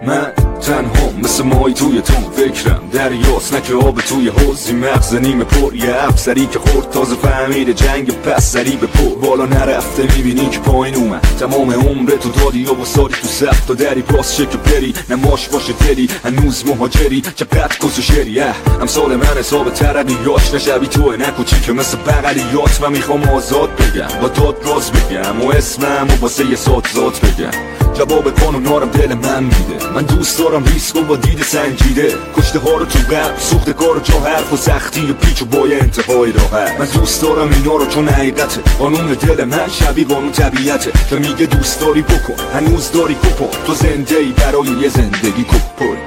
من تنها مثل مایی توی تون فکرم دریاست، نه که آب توی حوضی، مغز نیمه پر یه افسری که خورد تازه فهمیده جنگ پس سری به پر بالا نرفته، میبینی که پایین اومد تمام عمرتو دادی و واسادی تو سخت تا دری پاس چه که بری نماش باشه دلی هنوز مهاجری چه قد کس و شری امثال من حساب ترقیاش نشبی توه نکوچی که مثل بغلیات و میخوام آزاد بگم با داد راز بگم و اسمم و واسه یه سات ذات بگم جواب قانونارم دل من میده، من دوست دارم ریسک و با دید سنجیده کشته ها رو تو قلب سوخته کار جو حرف و سختی و پیچ و بای انتهای راحت من دوست دارم اینا رو چون حقیقته قانون دل من شبیه قانون طبیعته که میگه دوست داری بکن هنوز داری کپن تو زنده ای برای یه زندگی کپن